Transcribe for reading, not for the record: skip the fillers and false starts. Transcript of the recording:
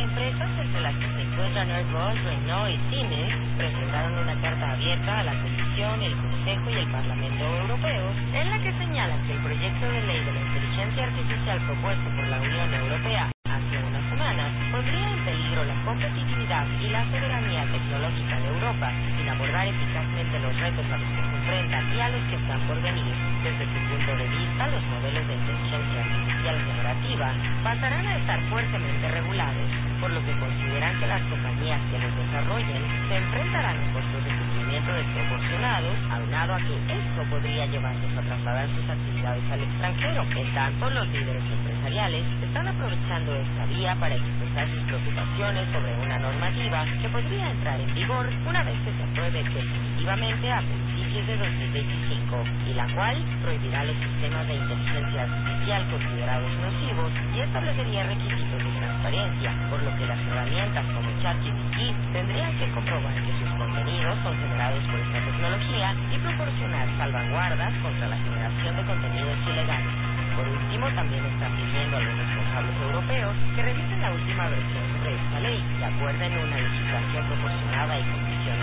empresas, entre las que se encuentran Airbus, Renault y Siemens, presentaron una carta abierta a la Comisión, el Consejo y el Parlamento Europeos, en la que señalan que el proyecto de ley de la inteligencia artificial propuesto por la Unión Europea hace unas semanas pondría en peligro la competitividad y la soberanía tecnológica de Europa, sin abordar eficazmente los retos a los que se enfrentan y a los que están por venir. Desde su punto de vista, los modelos de inteligencia artificial generativa pasarán a estar fuertemente regulados, por lo que consideran que las compañías que los desarrollen se enfrentarán a costos de cumplimiento desproporcionados, aunado a que esto podría llevarlos a trasladar sus actividades al extranjero. En tanto, los líderes empresariales están aprovechando esta vía para expresar sus preocupaciones sobre una normativa que podría entrar en vigor una vez que se apruebe definitivamente a principios de 2025, y la cual prohibirá los sistemas de inteligencia artificial considerados nocivos y establecería requisitos de transparencia, por lo que las herramientas como ChatGPT tendrían que comprobar que sus contenidos son generados por esta tecnología y proporcionar salvaguardas contra la generación de contenidos ilegales. Por último, también están pidiendo a los responsables europeos que revisen la última versión sobre esta ley y acuerden una legislación proporcionada y condicionada